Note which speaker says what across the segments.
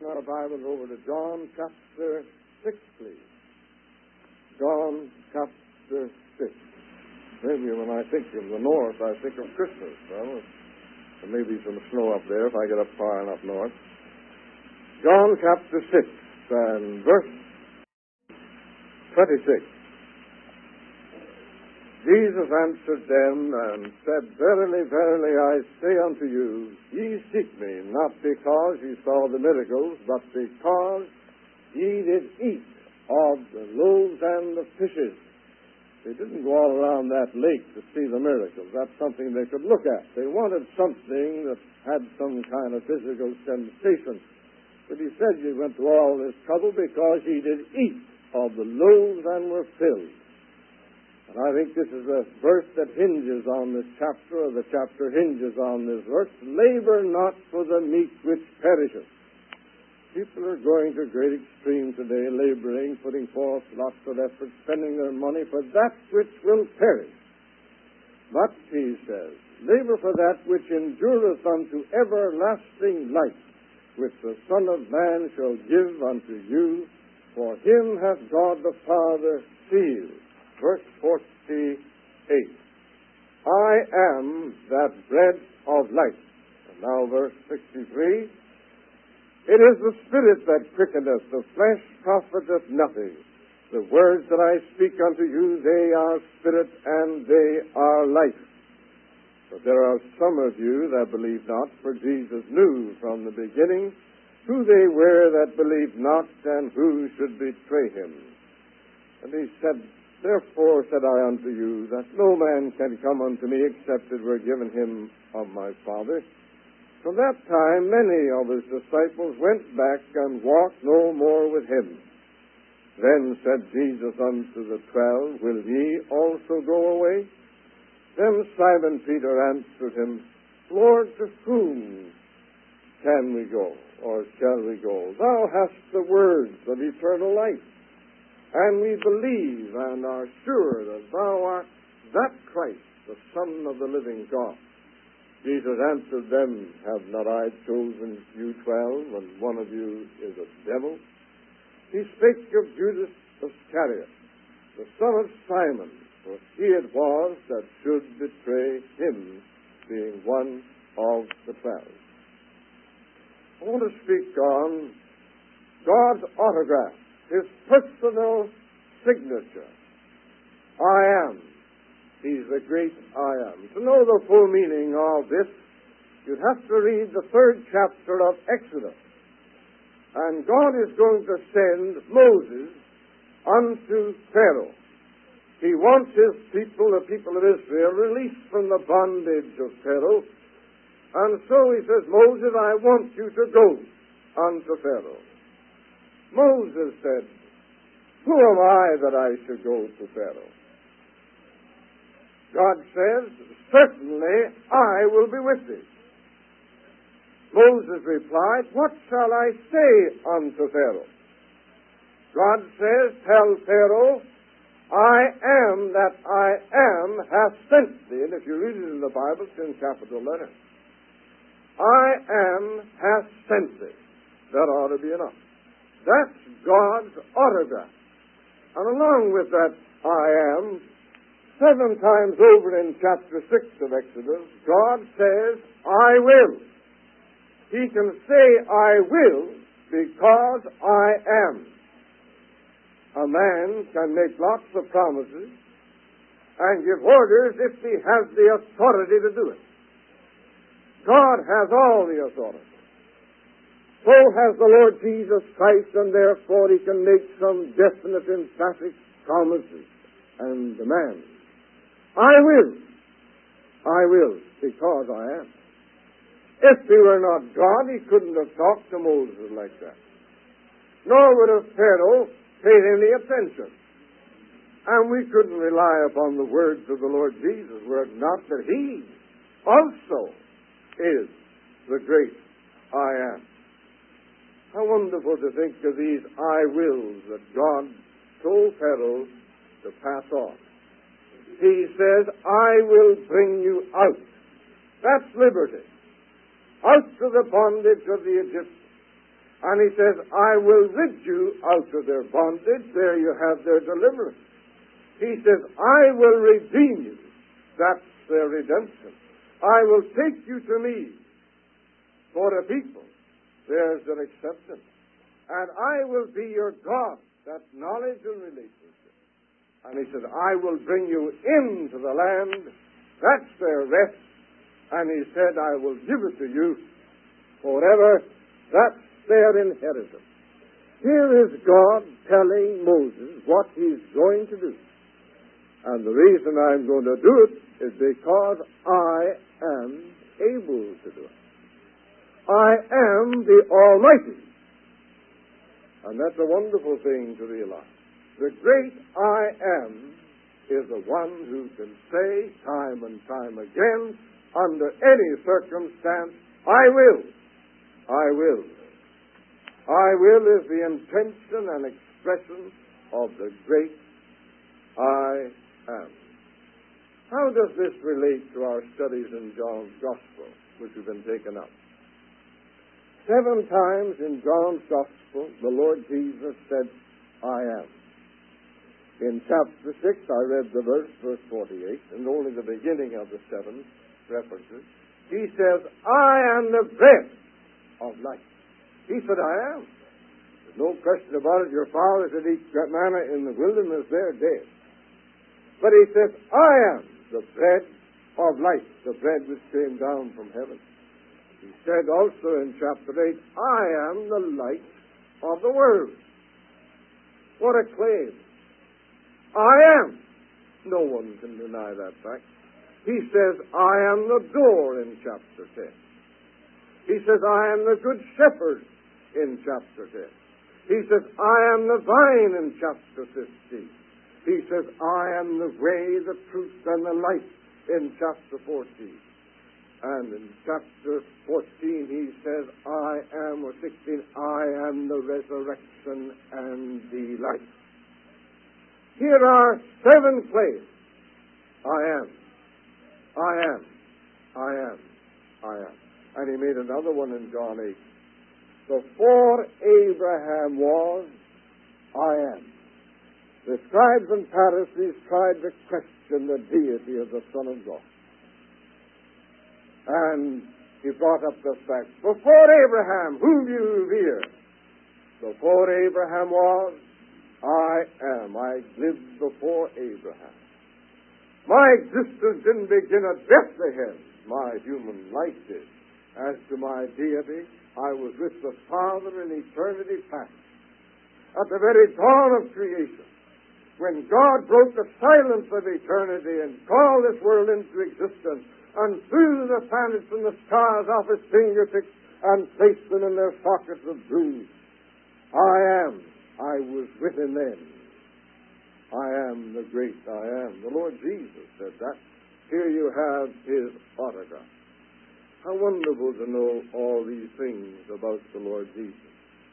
Speaker 1: Our Bibles over to John chapter 6, please. John chapter 6. Maybe when I think of the north, I think of Christmas. Well, there may be some snow up there if I get up far enough north. John chapter 6 and verse 26. Jesus answered them and said, Verily, verily, I say unto you, ye seek me, not because ye saw the miracles, but because ye did eat of the loaves and the fishes. They didn't go all around that lake to see the miracles. That's something they could look at. They wanted something that had some kind of physical sensation. But he said ye went to all this trouble because ye did eat of the loaves and were filled. And I think this is a verse that hinges on this chapter, or the chapter hinges on this verse. Labor not for the meat which perisheth. People are going to great extremes today, laboring, putting forth lots of effort, spending their money for that which will perish. But, he says, labor for that which endureth unto everlasting life, which the Son of Man shall give unto you, for him hath God the Father sealed. Verse 48. I am that bread of life. And now verse 63. It is the Spirit that quickeneth, the flesh profiteth nothing. The words that I speak unto you, they are spirit and they are life. But there are some of you that believe not, for Jesus knew from the beginning who they were that believed not and who should betray him. And he said, Therefore said I unto you, that no man can come unto me except it were given him of my Father. From that time many of his disciples went back and walked no more with him. Then said Jesus unto the 12, Will ye also go away? Then Simon Peter answered him, Lord, to whom can we go, or shall we go? Thou hast the words of eternal life. And we believe and are sure that thou art that Christ, the Son of the living God. Jesus answered them, Have not I chosen you 12, and one of you is a devil? He spake of Judas Iscariot, the son of Simon, for he it was that should betray him, being one of the 12. I want to speak on God's autograph, his personal signature. I am. He's the great I am. To know the full meaning of this, you'd have to read the 3rd chapter of Exodus. And God is going to send Moses unto Pharaoh. He wants his people, the people of Israel, released from the bondage of Pharaoh. And so he says, Moses, I want you to go unto Pharaoh. Moses said, Who am I that I should go to Pharaoh? God says, Certainly I will be with thee. Moses replied, What shall I say unto Pharaoh? God says, Tell Pharaoh, I am that I am hath sent thee. And if you read it in the Bible, it's in capital letters. I am hath sent thee. That ought to be enough. That's God's autograph. And along with that I am, 7 times over in chapter 6 of Exodus, God says, I will. He can say, I will, because I am. A man can make lots of promises and give orders if he has the authority to do it. God has all the authority. So has the Lord Jesus Christ, and therefore he can make some definite, emphatic promises and demands. I will, because I am. If he were not God, he couldn't have talked to Moses like that. Nor would have Pharaoh paid any attention. And we couldn't rely upon the words of the Lord Jesus were it not that he also is the great I am. How wonderful to think of these I wills that God told Pharaoh to pass on. He says, I will bring you out. That's liberty. Out of the bondage of the Egyptians. And he says, I will rid you out of their bondage. There you have their deliverance. He says, I will redeem you. That's their redemption. I will take you to me for a people. There's their acceptance. And I will be your God. That's knowledge and relationship. And he said, I will bring you into the land. That's their rest. And he said, I will give it to you forever. That's their inheritance. Here is God telling Moses what he's going to do. And the reason I'm going to do it is because I am able to do it. I am the Almighty. And that's a wonderful thing to realize. The great I am is the one who can say time and time again, under any circumstance, I will. I will. I will is the intention and expression of the great I am. How does this relate to our studies in John's Gospel, which have been taken up? 7 times in John's Gospel, the Lord Jesus said, I am. In chapter 6, I read the verse 48, and only the beginning of the 7 references. He says, I am the bread of life. He said, I am. There's no question about it. Your fathers did eat manna in the wilderness, they're dead. But he says, I am the bread of life, the bread which came down from heaven. He said also in chapter 8, I am the light of the world. What a claim. I am. No one can deny that fact. He says, I am the door in chapter 10. He says, I am the good shepherd in chapter 10. He says, I am the vine in chapter 15. He says, I am the way, the truth, and the life in chapter 14. And in chapter 14 he says, I am, or 16, I am the resurrection and the life. Here are 7 claims. I am. I am. I am. I am. And he made another one in John 8. Before Abraham was, I am. The scribes and Pharisees tried to question the deity of the Son of God. And he brought up the fact, before Abraham, whom you revere, before Abraham was, I am. I lived before Abraham. My existence didn't begin at Bethlehem. My human life did. As to my deity, I was with the Father in eternity past. At the very dawn of creation, when God broke the silence of eternity and called this world into existence and threw the planets and the stars off his fingertips and placed them in their sockets of blue, I am. I was with him then. I am the great I am. The Lord Jesus said that. Here you have his autograph. How wonderful to know all these things about the Lord Jesus.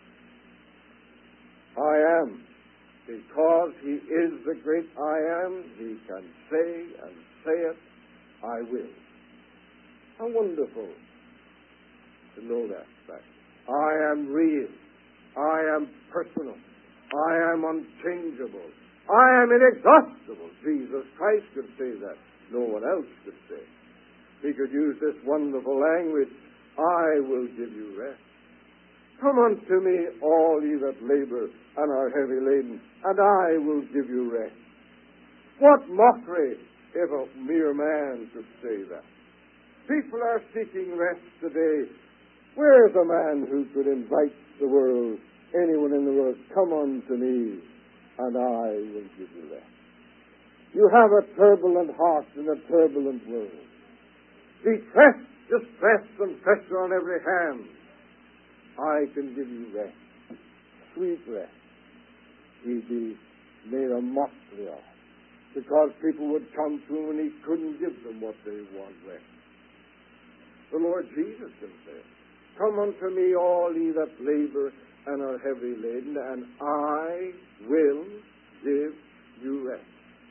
Speaker 1: I am. Because he is the great I am, he can say and say it, I will. How wonderful to know that fact. I am real. I am personal. I am unchangeable. I am inexhaustible. Jesus Christ could say that. No one else could say. He could use this wonderful language, I will give you rest. Come unto me, all ye that labor and are heavy laden, and I will give you rest. What mockery if a mere man could say that. People are seeking rest today. Where is a man who could invite the world, anyone in the world, come unto me, and I will give you rest? You have a turbulent heart in a turbulent world. Distress, distress, and pressure on every hand. I can give you rest, sweet rest. He'd be made a mockery of, because people would come to him and he couldn't give them what they want, rest. The Lord Jesus can say, come unto me, all ye that labor and are heavy laden, and I will give you rest.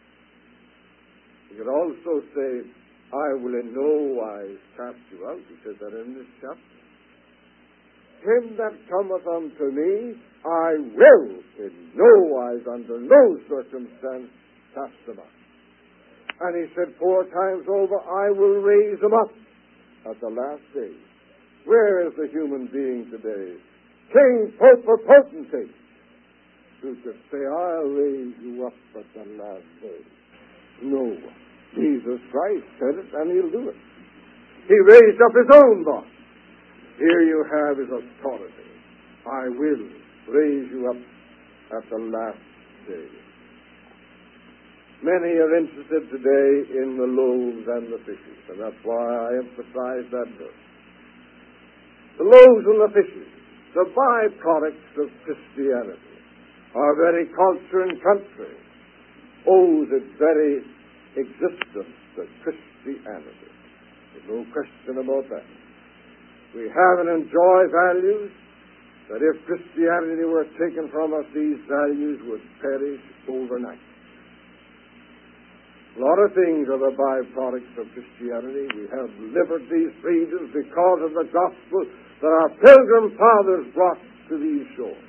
Speaker 1: He could also say, I will in no wise cast you out. He says that in this chapter. him that cometh unto me, I will in no wise, under no circumstance, cast them out. And he said 4 times over, I will raise them up at the last day. Where is the human being today? King, pope, or potentate, who could say, I'll raise you up at the last day? No one. Jesus Christ said it, and he'll do it. He raised up his own boss. Here you have his authority. I will raise you up at the last day. Many are interested today in the loaves and the fishes, and that's why I emphasize that verse. The loaves and the fishes, the byproducts of Christianity. Our very culture and country owes its very existence to Christianity. There's no question about that. We have and enjoy values that if Christianity were taken from us, these values would perish overnight. A lot of things are the byproducts of Christianity. We have liberties, freedoms because of the gospel that our pilgrim fathers brought to these shores.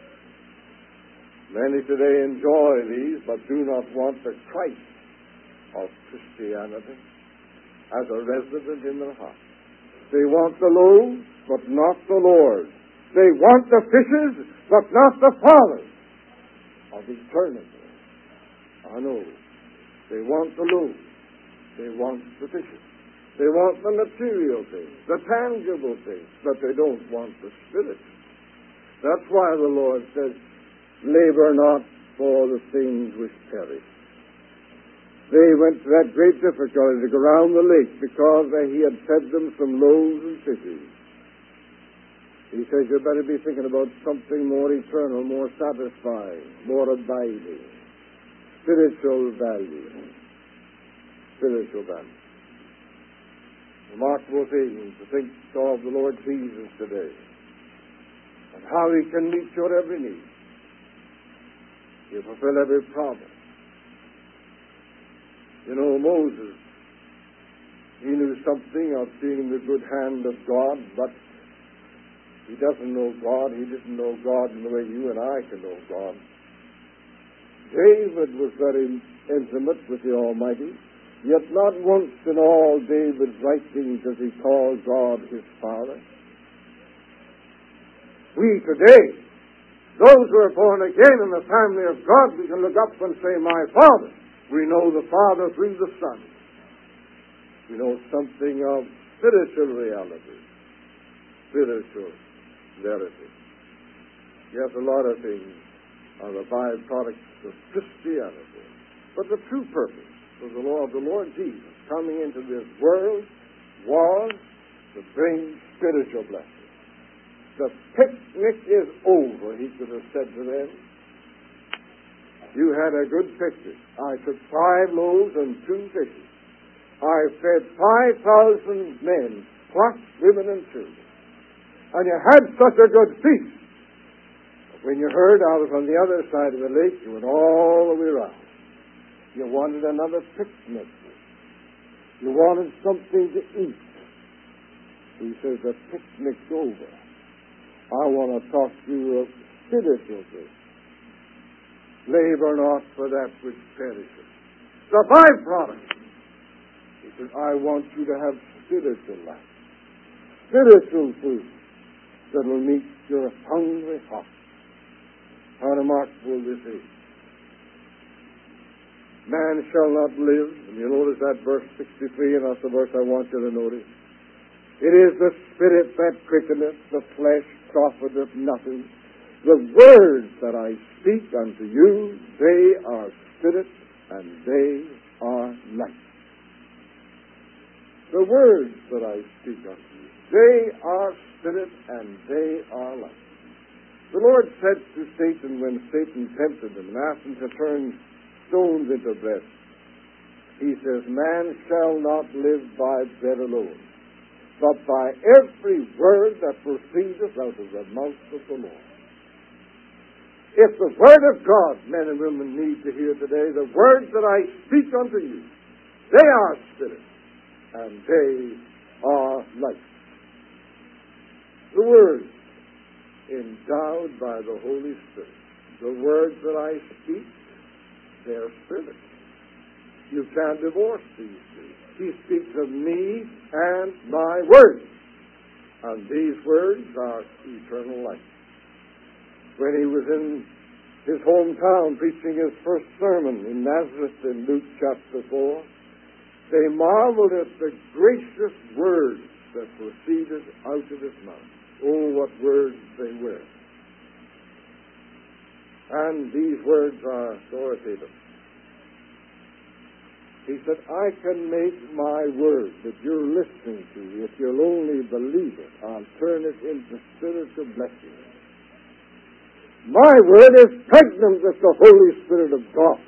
Speaker 1: Many today enjoy these, but do not want the Christ of Christianity as a resident in their heart. They want the loaves, but not the Lord. They want the fishes, but not the Father of eternity. I know. They want the loaves. They want the fishes. They want the material things, the tangible things, but they don't want the spiritual. That's why the Lord says, labor not for the things which perish. They went to that great difficulty to go around the lake because he had fed them some loaves and fishes. He says, you better be thinking about something more eternal, more satisfying, more abiding. Spiritual value. Spiritual value. Remarkable things to think of the Lord Jesus today and how he can meet your every need. He'll fulfill every promise. You know, Moses, he knew something of seeing the good hand of God, but he doesn't know God. He didn't know God in the way you and I can know God. David was very intimate with the Almighty, yet not once in all David's writings does he call God his Father. We today, those who are born again in the family of God, we can look up and say, my Father. We know the Father through the Son. We know something of spiritual reality, spiritual verity. Yes, a lot of things are the byproducts of Christianity. But the true purpose of the Lord Jesus coming into this world was to bring spiritual blessing. The picnic is over, he could have said to them. You had a good picnic. I took 5 loaves and 2 fishes. I fed 5,000 men, plus women and children. And you had such a good feast. But when you heard I was on the other side of the lake, you went all the way around. You wanted another picnic. You wanted something to eat. He says, the picnic's over. I want to talk to you of spiritual things. Labor not for that which perishes. The byproduct. He says, I want you to have spiritual life. Spiritual food that will meet your hungry heart. How remarkable this is. Man shall not live, and you notice that verse 63, and that's the verse I want you to notice. It is the spirit that quickeneth, the flesh profiteth nothing. The words that I speak unto you, they are spirit and they are life. The words that I speak unto you, they are spirit and they are life. The Lord said to Satan when Satan tempted him and asked him to turn stones into bread, he says, man shall not live by bread alone, but by every word that proceedeth out of the mouth of the Lord. If the word of God, men and women need to hear today, the words that I speak unto you, they are spirit and they are life. The words endowed by the Holy Spirit. The words that I speak, they're spirit. You can't divorce these two. He speaks of me and my words. And these words are eternal life. When he was in his hometown preaching his first sermon in Nazareth in Luke chapter 4, they marveled at the gracious words that proceeded out of his mouth. Oh, what words they were. And these words are authoritative. He said, I can make my word that you're listening to, if you'll only believe it, I'll turn it into spiritual blessing. My word is pregnant with the Holy Spirit of God.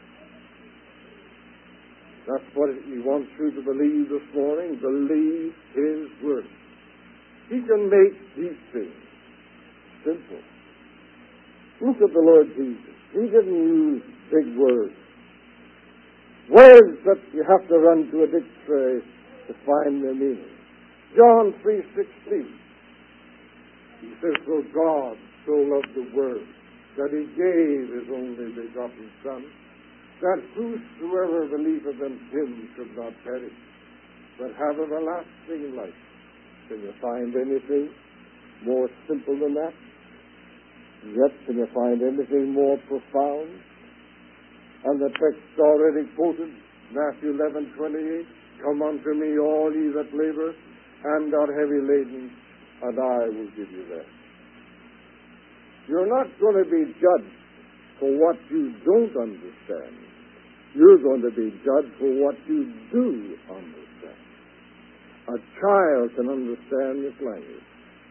Speaker 1: That's what he wants you to believe this morning. Believe his word. He can make these things simple. Look at the Lord Jesus. He didn't use big words. Words that you have to run to a dictionary to find their meaning. John 3:16. He says, for God so loved the world that he gave his only begotten Son, that whosoever believeth in him should not perish, but have everlasting life. Can you find anything more simple than that? Yet, can you find anything more profound? And the text already quoted, Matthew 11:28, come unto me all ye that labor and are heavy laden, and I will give you rest. You're not going to be judged for what you don't understand. You're going to be judged for what you do understand. A child can understand this language.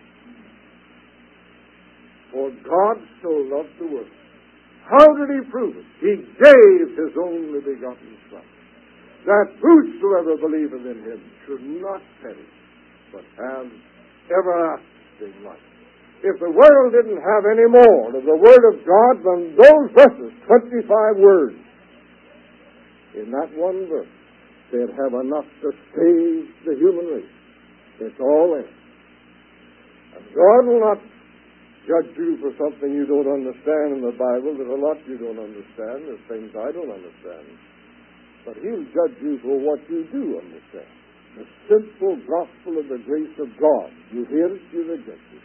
Speaker 1: For God so loved the world. How did he prove it? He gave his only begotten Son, that whosoever believeth in him should not perish, but have everlasting life. If the world didn't have any more of the Word of God than those verses, 25 words, in that one verse, they'd have enough to save the human race. It's all in. And God will not judge you for something you don't understand in the Bible. There's a lot you don't understand. There's things I don't understand. But he'll judge you for what you do understand. The simple gospel of the grace of God. You hear it, you reject it.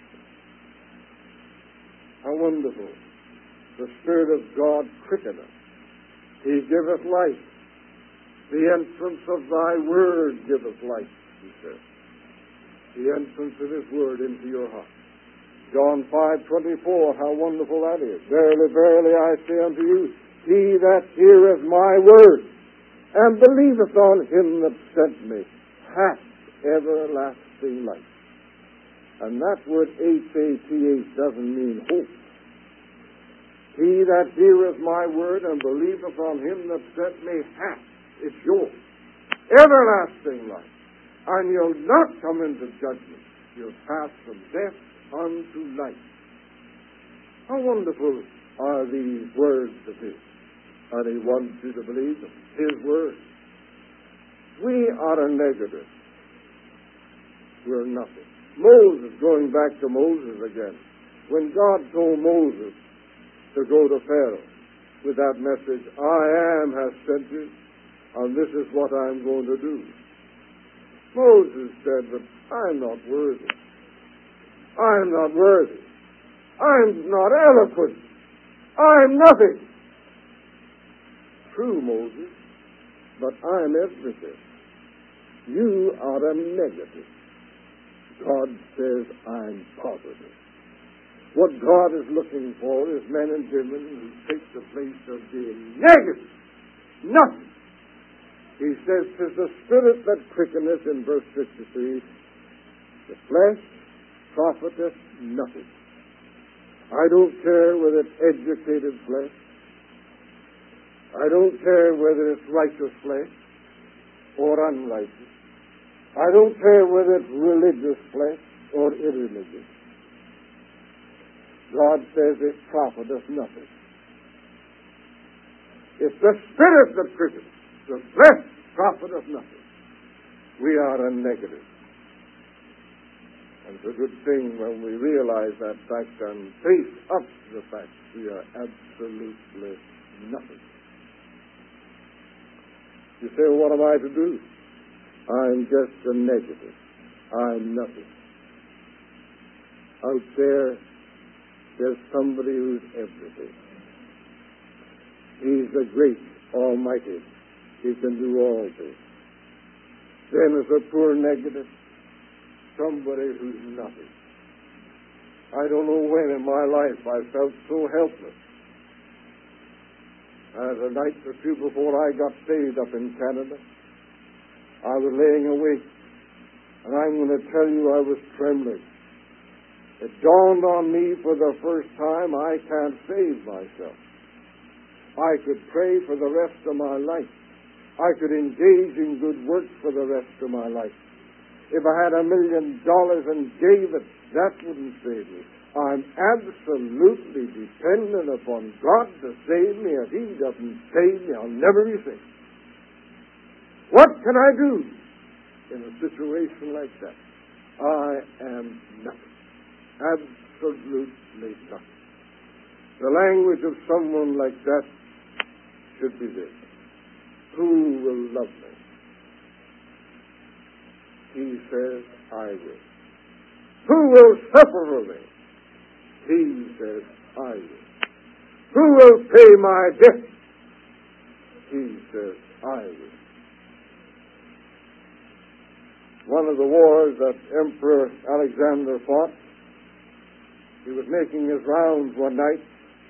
Speaker 1: How wonderful. The Spirit of God quickeneth. He giveth life. The entrance of thy word giveth life, he says. The entrance of his word into your heart. John 5:24, how wonderful that is. Verily, verily, I say unto you, he that heareth my word, and believeth on him that sent me, hath everlasting life. And that word H-A-T-H doesn't mean hope. He that heareth my word, and believeth on him that sent me, hath. It's yours. Everlasting life. And you'll not come into judgment. You'll pass from death unto life. How wonderful are these words of his. And he wants you to believe them. His words. We are a negative. We're nothing. Moses, going back to Moses again. When God told Moses to go to Pharaoh with that message, I am has sent you, and this is what I'm going to do. Moses said, but I'm not worthy. I'm not worthy. I'm not eloquent. I'm nothing. True, Moses, but I'm everything. You are a negative. God says I'm positive. What God is looking for is men and women who take the place of being negative. Nothing. He says, 'tis the Spirit that quickeneth, in verse 53, the flesh profiteth nothing. I don't care whether it's educated flesh. I don't care whether it's righteous flesh or unrighteous. I don't care whether it's religious flesh or irreligious. God says it profiteth nothing. It's the Spirit that quickeneth. The flesh profiteth nothing. We are a negative. And it's a good thing when we realize that fact and face up to the fact we are absolutely nothing. You say, well, what am I to do? I'm just a negative. I'm nothing. Out there's somebody who's everything. He's the great Almighty. He can do all things. Then as a poor negative, somebody who's nothing. I don't know when in my life I felt so helpless. As a night or two before I got saved up in Canada, I was laying awake, and I'm going to tell you I was trembling. It dawned on me for the first time I can't save myself. I could pray for the rest of my life. I could engage in good works for the rest of my life. If I had $1 million and gave it, that wouldn't save me. I'm absolutely dependent upon God to save me. If He doesn't save me, I'll never be saved. What can I do in a situation like that? I am nothing. Absolutely nothing. The language of someone like that should be this: who will love me? He says, I will. Who will suffer for me? He says, I will. Who will pay my debt? He says, I will. One of the wars that Emperor Alexander fought, he was making his rounds one night.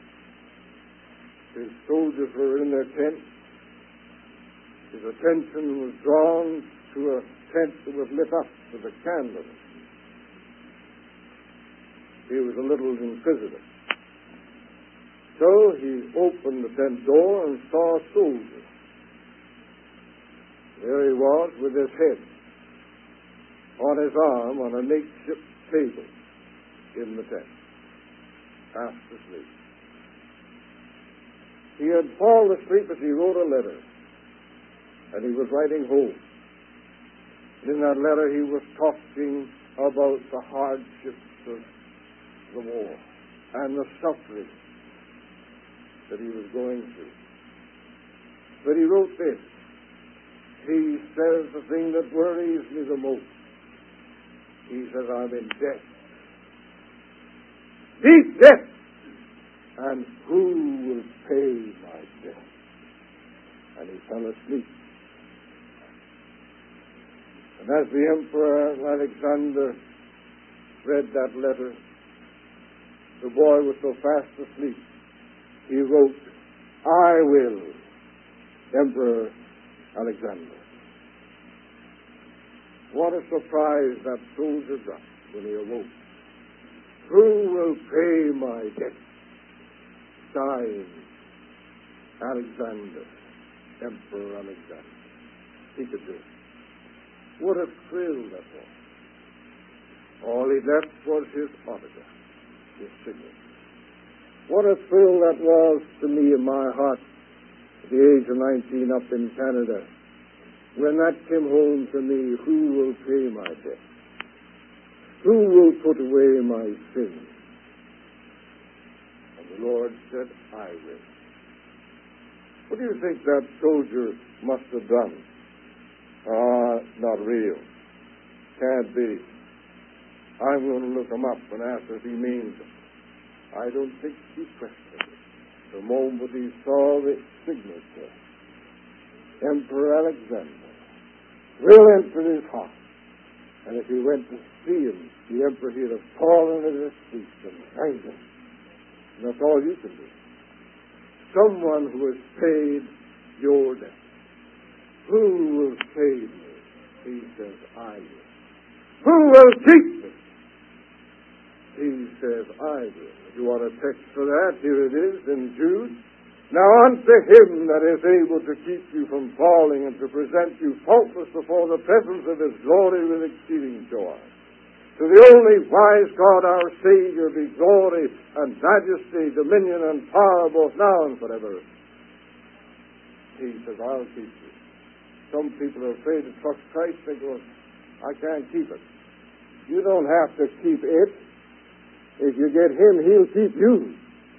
Speaker 1: His soldiers were in their tent. His attention was drawn to a tent that was lit up with a candle. He was a little inquisitive. So he opened the tent door and saw a soldier. There he was with his head on his arm on a makeshift table in the tent, fast asleep. He had fallen asleep as he wrote a letter, and he was writing home. In that letter he was talking about the hardships of the war and the suffering that he was going through. But he wrote this. He says the thing that worries me the most. He says, I'm in debt. Deep debt. And who will pay my debt? And he fell asleep. And as the Emperor Alexander read that letter, the boy was so fast asleep, he wrote, I will, Emperor Alexander. What a surprise that soldier got when he awoke. Who will pay my debt? Signed, Alexander, Emperor Alexander. He could do it. What a thrill that was. All he left was his autograph, his signature. What a thrill that was to me in my heart at the age of 19 up in Canada. When that came home to me, who will pay my debt? Who will put away my sins? And the Lord said, I will. What do you think that soldier must have done? Not real. Can't be. I'm going to look him up and ask if he means it. I don't think he questioned it. The moment he saw the signature, Emperor Alexander, will enter his heart. And if he went to see him, the emperor, he'd have fallen at his feet and thanked him. And that's all you can do. Someone who has paid your debt. Who will save me? He says, I will. Who will keep me? He says, I will. If you want a text for that, here it is in Jude. Now unto him that is able to keep you from falling and to present you faultless before the presence of his glory with exceeding joy. To the only wise God our Savior be glory and majesty, dominion and power both now and forever. He says, I'll keep you. Some people are afraid to trust Christ. They go, I can't keep it. You don't have to keep it. If you get Him, He'll keep you.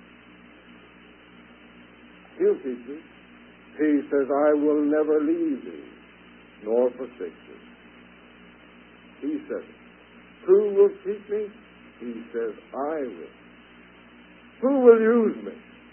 Speaker 1: He'll keep you. He says, I will never leave thee, nor forsake thee. He says, who will keep me? He says, I will. Who will use me?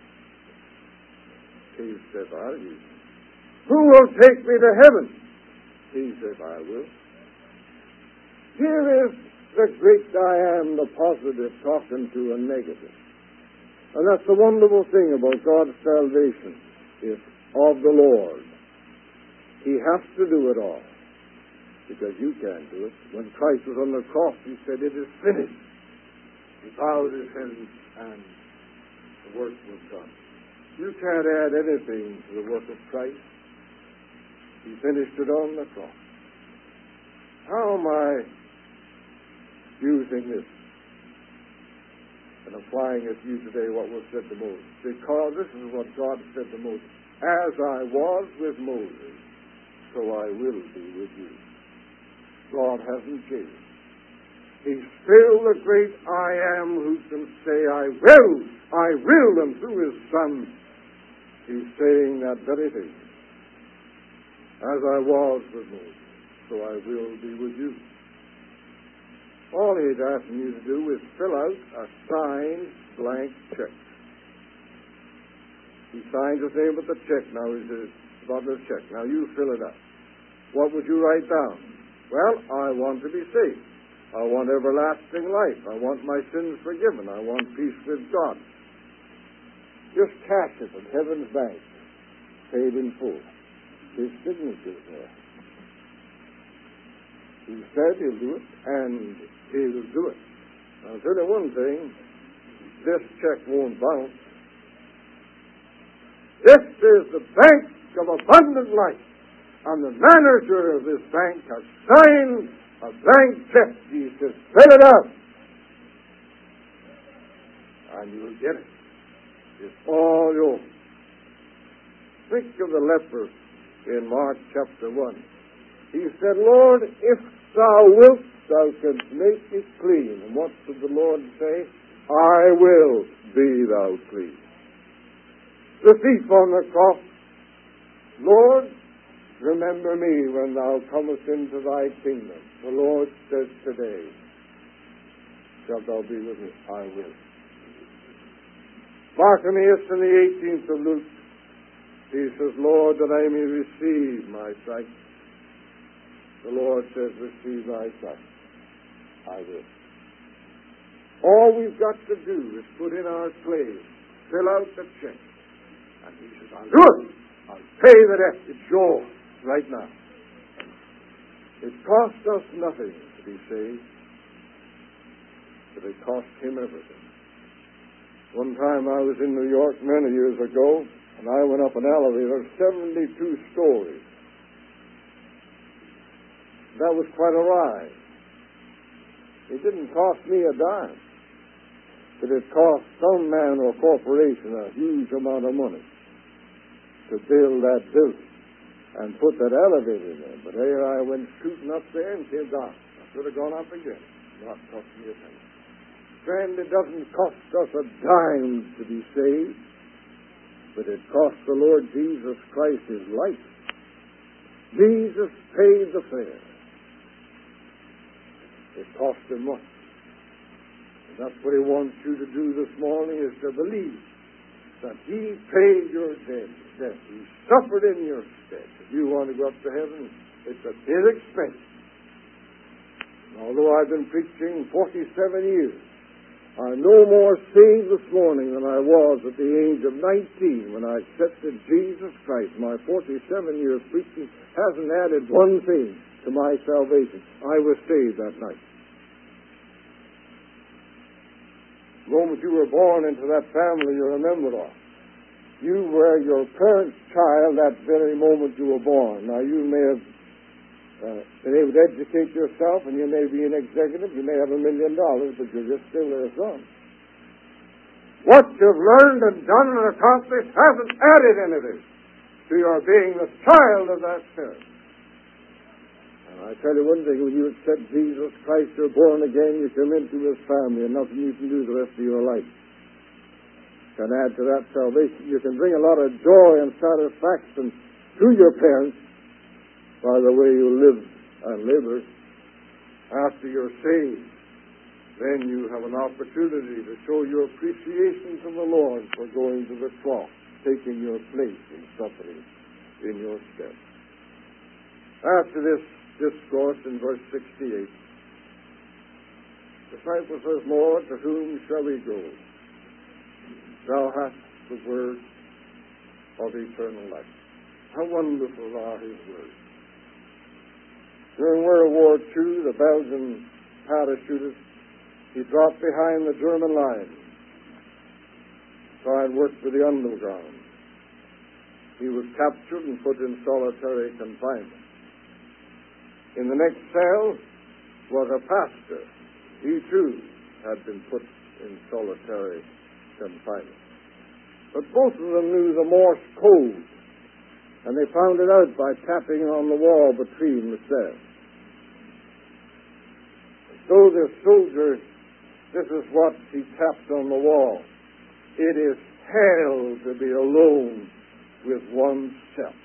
Speaker 1: He says, I'll use you. Who will take me to heaven? He says, I will. Here is the great I am, the positive, talking to a negative. And that's the wonderful thing about God's salvation, is of the Lord. He has to do it all, because you can't do it. When Christ was on the cross, He said, it is finished. He bowed His head and the work was done. You can't add anything to the work of Christ. He finished it on the cross. How am I using this and applying it to you today, what was said to Moses? Because this is what God said to Moses. As I was with Moses, so I will be with you. God hasn't changed. He's still the great I am who can say, I will, and through His Son, He's saying that very thing. As I was with Moses, so I will be with you. All He's asking you to do is fill out a signed blank check. He signs His name with the check. Now He says, about this check. Now you fill it up. What would you write down? Well, I want to be saved. I want everlasting life. I want my sins forgiven. I want peace with God. Just cash it at Heaven's Bank, paid in full. His signature's there. He said He'll do it, and He'll do it. I'll tell you one thing, this check won't bounce. This is the bank of abundant life, and the manager of this bank has signed a blank check. He says, fill it out, and you'll get it. It's all yours. Think of the leper in Mark chapter 1. He said, Lord, if thou wilt, thou canst make me clean. And what did the Lord say? I will be thou clean. The thief on the cross, Lord, remember me when thou comest into thy kingdom. The Lord says today, shalt thou be with me? I will. Bartimaeus in the 18th of Luke, he says, Lord, that I may receive my sight. The Lord says, receive thy sight. I will. All we've got to do is put in our claim, fill out the check, and He says, I'll do it. I'll pay the debt. It's yours right now. It cost us nothing to be saved, but it cost Him everything. One time I was in New York many years ago, and I went up an elevator, 72 stories. That was quite a ride. It didn't cost me a dime, but it cost some man or corporation a huge amount of money to build that building and put that elevator there. But here I went shooting up there and came down. I should have gone up again. Not cost me a penny. Friend, it doesn't cost us a dime to be saved, but it cost the Lord Jesus Christ His life. Jesus paid the fare. It cost Him much. And that's what He wants you to do this morning, is to believe that He paid your debt. He suffered in your stead. If you want to go up to heaven, it's at His expense. And although I've been preaching 47 years, I'm no more saved this morning than I was at the age of 19 when I accepted Jesus Christ. My 47 years preaching hasn't added one thing to my salvation. I was saved that night. The moment you were born into that family, you remember it all. You were your parents' child that very moment you were born. Now, you may have been able to educate yourself, and you may be an executive, you may have $1 million, but you're just still their son. What you've learned and done and accomplished hasn't added anything to your being the child of that parent. And I tell you one thing, when you accept Jesus Christ, you're born again, you come into His family, and nothing you can do the rest of your life can add to that salvation. You can bring a lot of joy and satisfaction to your parents by the way you live and labor. After you're saved, then you have an opportunity to show your appreciation to the Lord for going to the cross, taking your place in suffering in your stead. After this discourse in verse 68, the disciple says, Lord, to whom shall we go? Thou hast the word of eternal life. How wonderful are His words. During World War II, the Belgian parachutist, he dropped behind the German line, tried work for the underground. He was captured and put in solitary confinement. In the next cell was a pastor. He too had been put in solitary confinement. But both of them knew the Morse code, and they found it out by tapping on the wall between the cells. So the soldier, this is what he tapped on the wall. It is hell to be alone with oneself.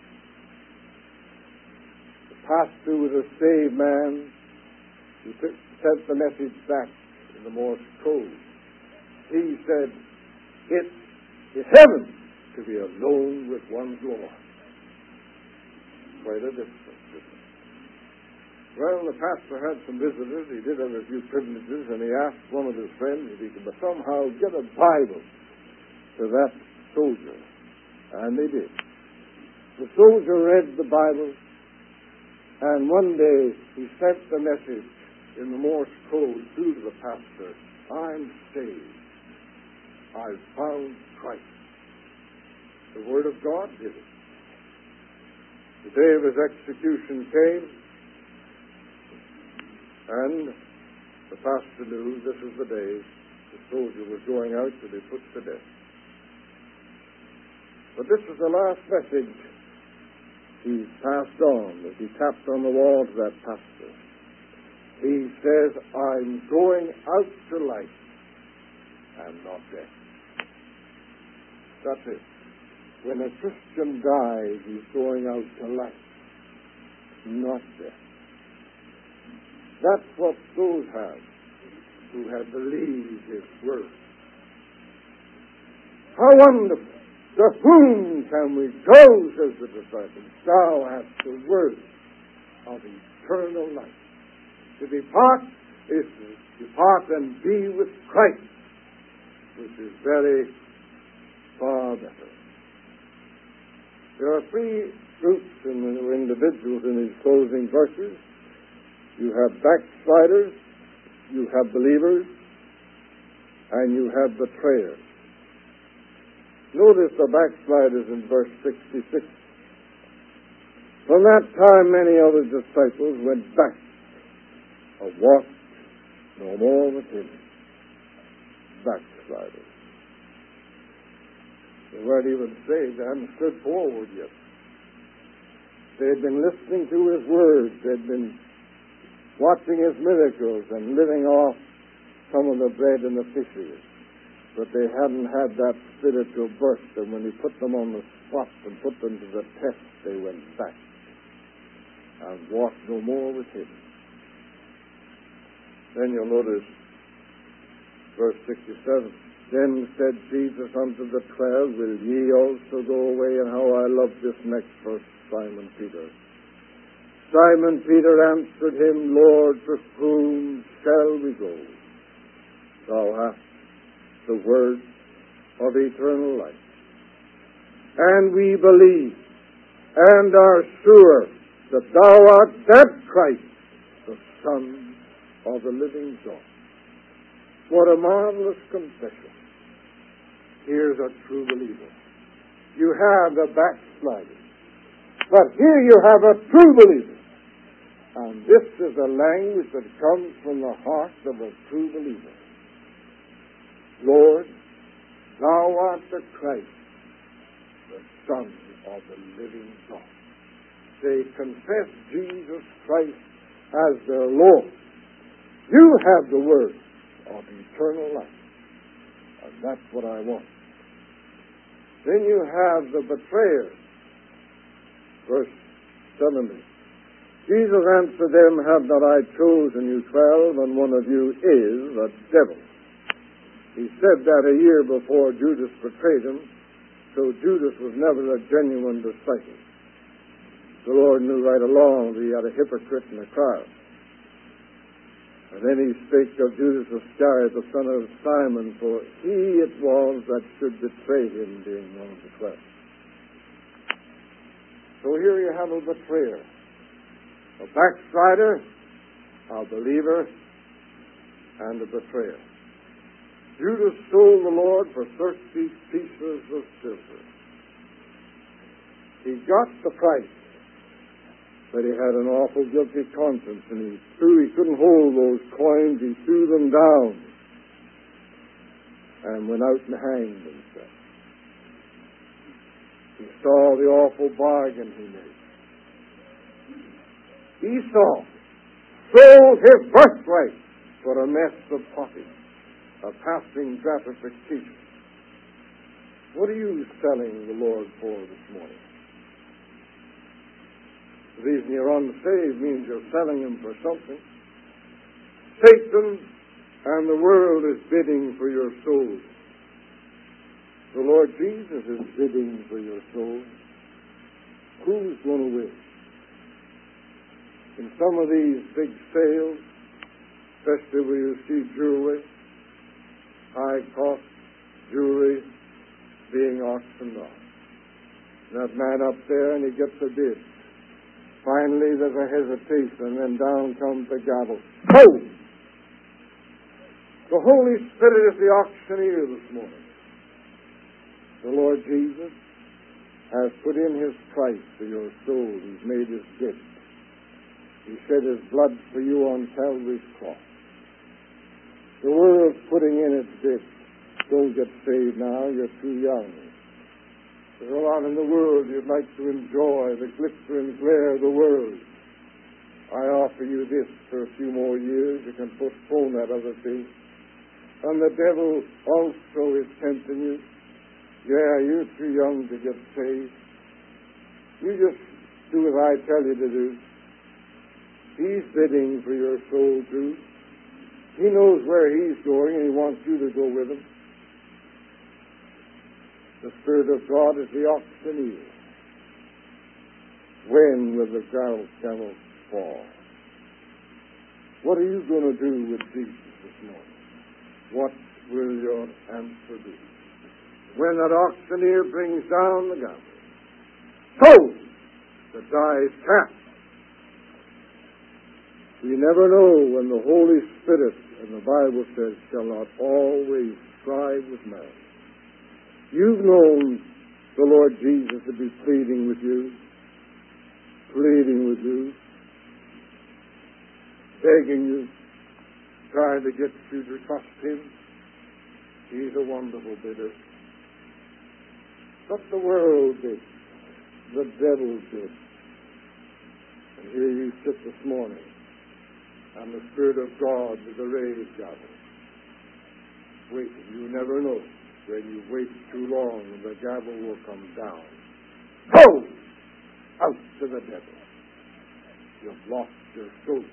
Speaker 1: The pastor was a saved man who sent the message back in the Morse code. He said, it is heaven to be alone with one's Lord. Quite a difference, isn't it? Well, the pastor had some visitors. He did have a few privileges, and he asked one of his friends if he could somehow get a Bible to that soldier. And they did. The soldier read the Bible, and one day he sent the message in the Morse code through to the pastor, I'm saved. I've found Christ. The Word of God did it. The day of his execution came, and the pastor knew this was the day the soldier was going out to be put to death. But this is the last message he passed on as he tapped on the wall to that pastor. He says, I'm going out to life and not death. That's it. When a Christian dies, he's going out to life, not death. That's what those have who have believed His word. How wonderful! To whom can we go, says the disciple? Thou hast the word of eternal life. To depart is to depart and be with Christ, which is very far better. There are three groups in individuals in these closing verses. You have backsliders, you have believers, and you have betrayers. Notice the backsliders in verse 66. From that time many of His disciples went back or walked no more with Him. Backsliders. They weren't even saved. They hadn't stood forward yet. They had been listening to His words. They had been watching His miracles and living off some of the bread and the fishes. But they hadn't had that spiritual birth, and when He put them on the spot and put them to the test, they went back and walked no more with Him. Then you'll notice verse 67. Then said Jesus unto the 12, Will ye also go away? And how I love this next verse, Simon Peter. Simon Peter answered Him, Lord, to whom shall we go? Thou hast the word of eternal life. And we believe and are sure that Thou art that Christ, the Son of the living God. What a marvelous confession. Here's a true believer. You have the backslider, but here you have a true believer. And this is a language that comes from the heart of a true believer. Lord, Thou art the Christ, the Son of the living God. they confess Jesus Christ as their Lord, you have the word of eternal life. And that's what I want. Then you have the betrayer. Verse 70. Jesus answered them, have not I chosen you 12, and one of you is a devil. He said that a year before Judas betrayed him, so Judas was never a genuine disciple. The Lord knew right along that he had a hypocrite in the crowd. And then he spake of Judas Iscariot, the son of Simon, for he it was that should betray him, being one of the 12. So here you have a betrayer, a backslider, a believer, and a betrayer. Judas sold the Lord for 30 pieces of silver. He got the price, but he had an awful guilty conscience, and he couldn't hold those coins. He threw them down and went out and hanged himself. He saw the awful bargain he made. Esau sold his birthright for a mess of pottage, a passing gratification. What are you selling the Lord for this morning? The reason you're unsaved means you're selling him for something. Satan and the world is bidding for your soul. The Lord Jesus is bidding for your soul. Who's going to win? In some of these big sales, especially where you see jewelry, high-cost jewelry being auctioned off. That man up there, and he gets a bid. Finally, there's a hesitation, and then down comes the gavel. Boom! The Holy Spirit is the auctioneer this morning. The Lord Jesus has put in his price for your soul. He's made his bid. He shed his blood for you on Calvary's cross. The world's putting in its bid. Don't get saved now. You're too young. There's a lot in the world you'd like to enjoy, the glitter and glare of the world. I offer you this for a few more years. You can postpone that other thing. And the devil also is tempting you. Yeah, you're too young to get saved. You just do as I tell you to do. He's bidding for your soul too. He knows where he's going, and he wants you to go with him. The Spirit of God is the auctioneer. When will the camel fall? What are you going to do with Jesus this morning? What will your answer be? When that auctioneer brings down the gavel, so the die is cast. We never know when the Holy Spirit, and the Bible says, shall not always strive with man. You've known the Lord Jesus to be pleading with you, begging you, trying to get you to trust him. He's a wonderful bidder. But the world did, the devil did. And here you sit this morning, and the Spirit of God with the raised gavel, waiting. You never know. When you wait too long, the gavel will come down. Go! Out to the devil. You've lost your soul.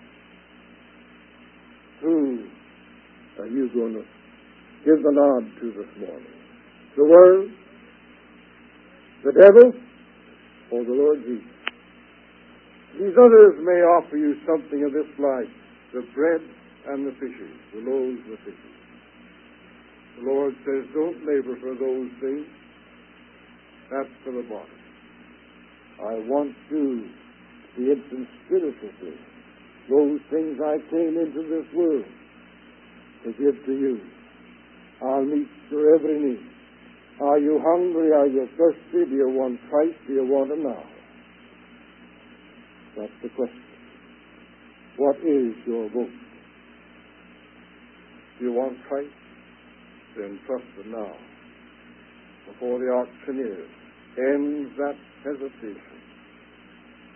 Speaker 1: Who are you going to give the nod to this morning? The world? The devil? Or the Lord Jesus? These others may offer you something of this life, the bread and the fishes, the loaves and the fishes. The Lord says, don't labor for those things. That's for the body. I want you to be in spiritual things. Those things I came into this world to give to you. I'll meet your every need. Are you hungry? Are you thirsty? Do you want Christ? Do you want him now? That's the question. What is your vote? Do you want Christ? Then trust him now. Before the auctioneer ends that hesitation,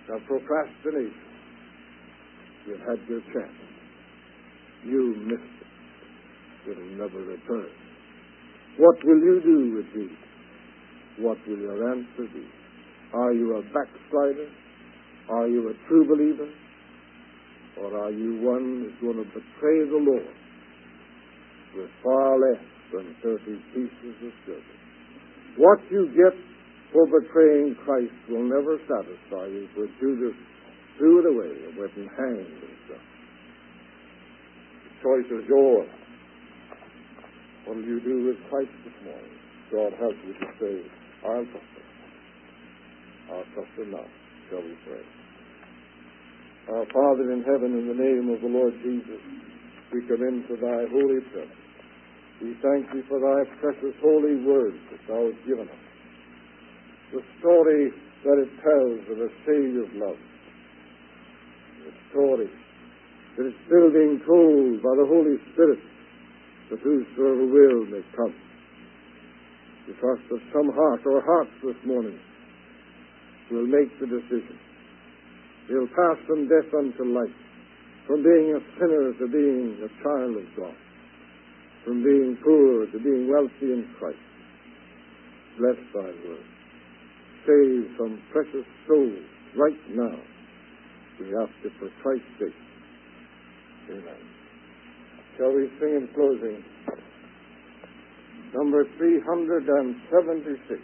Speaker 1: of procrastination. You had your chance. You missed it. It'll never return. What will you do with these? What will your answer be? Are you a backslider? Are you a true believer? Or are you one who's going to betray the Lord with far less than 30 pieces of silver? What you get for betraying Christ will never satisfy you, for Judas threw it away and went and hanged himself. The choice is yours. What will you do with Christ this morning? God help you to say, I'll trust him. I'll trust him now. Shall we pray? Our Father in heaven, in the name of the Lord Jesus, we come into thy holy presence. We thank thee for thy precious holy word that thou hast given us. The story that it tells of a Savior's love. The story that is still being told by the Holy Spirit, that whosoever will may come. We trust that some heart or hearts this morning will make the decision. They'll pass from death unto life, from being a sinner to being a child of God, from being poor to being wealthy in Christ. Bless thy word. Save some precious souls right now. We ask it for Christ's sake. Amen. Shall we sing in closing number 376?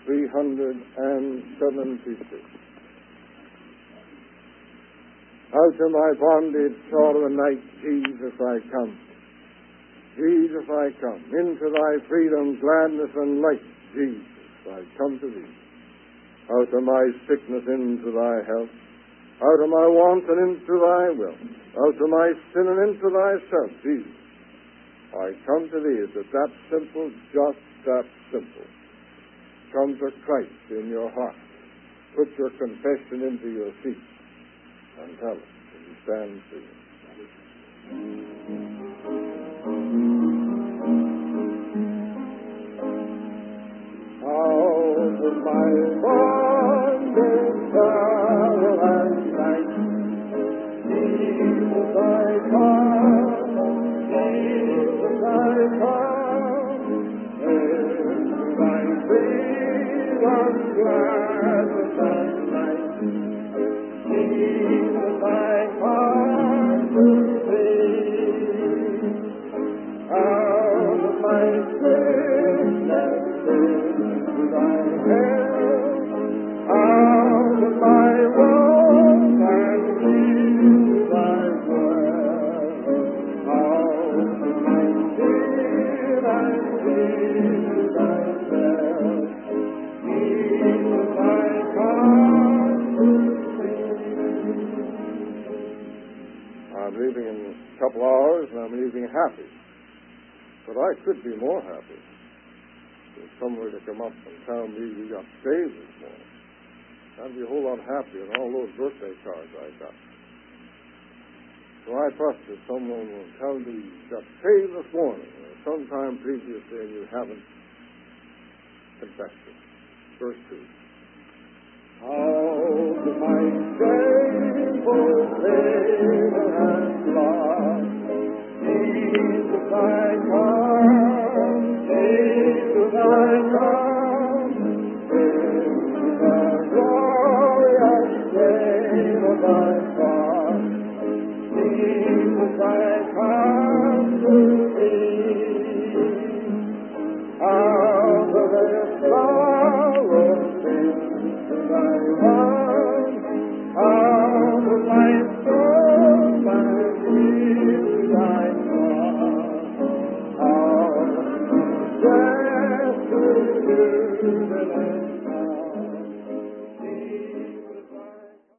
Speaker 1: 376. Out of my bondage, sorrow and night, Jesus, I come. Jesus, I come. Into thy freedom, gladness, and light, Jesus, I come to thee. Out of my sickness, into thy health. Out of my want and into thy will. Out of my sin and into thyself, Jesus, I come to thee. Is it that simple? Just that simple. Come to Christ in your heart. Put your confession into your feet and tell it as you stand singing. Out of my bondage, sorrow and night, Jesus, I come. Jesus, I come. Into thy freedom, gladness and light. Jesus, I come to thee. Out of my sickness, into thy health, out of my woe and into thy word, out of my sin and into thyself, Jesus, I come to thee. I'm leaving in a couple hours, and I'm leaving happy. But I could be more happy. There's somebody to come up and tell me we got saved this morning. I'd be a whole lot happier than all those birthday cards I got. So I trust that someone will tell me you got saved this morning, or sometime previously, and you haven't confessed it. Verse 2. Out of my shameful sin and loss, Jesus, I come. Jesus, I come. Into the glorious name of thy cross. Jesus, I come to thee. Out of this sorrow, into thy love, out of my soul, my into thy cross, out of death to you,